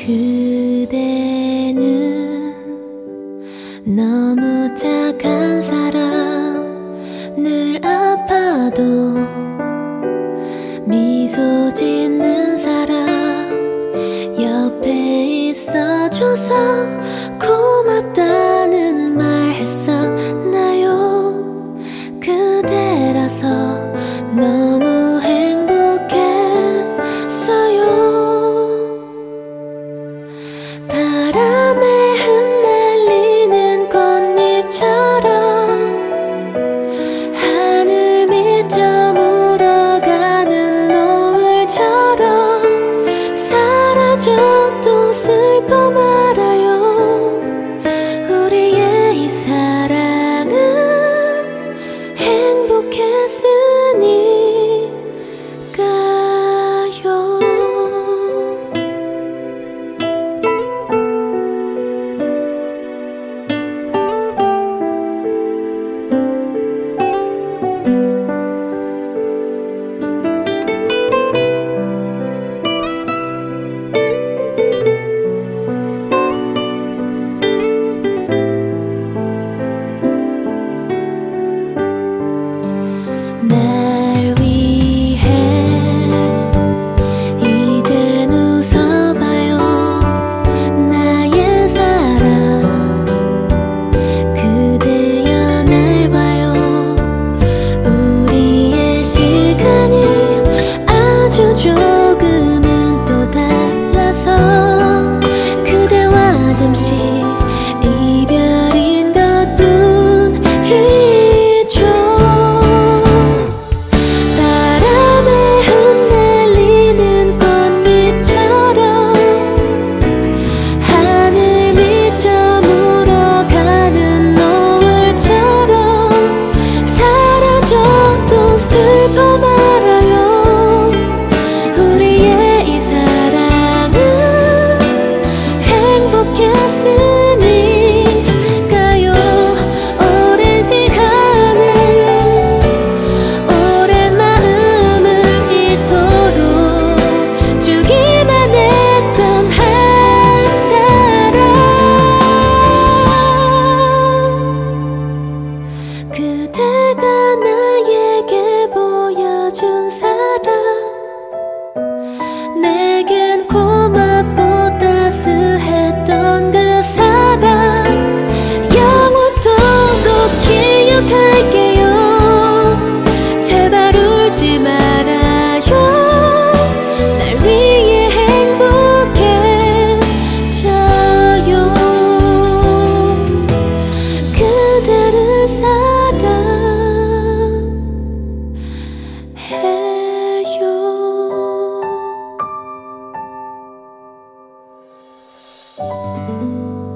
그대는 너무 착한 사람, 늘 아파도 미소 짓는 사람, 옆에 있어줘서 고맙다는 말 했었나요? 그대라서 너무 행복했어요. 바람에 흩날리는 꽃잎처럼 하늘 미쳐 물어가는 노을처럼 사라져도 슬퍼 말아요. 우리의 이 사랑은 행복했으니까요. 날 위해 이젠 웃어봐요. 나의 사랑 그대여 날 봐요. 우리의 시간이 아주 조금은 또 달라서 그대와 잠시 이별인 것뿐이죠. 슬퍼 말아요. 우리의 이 사랑은 행복했으니까요. 오랜 시간을 오랜 마음을 이토록 주기만 했던 한 사람, 그대가 나에게 보여준 사랑, 내겐 고맙고 따스했던 그 사랑, 영원토록 기억할게요. 제발 울지 말아요. 날 위해 행복해져요. 그대를 사랑해요.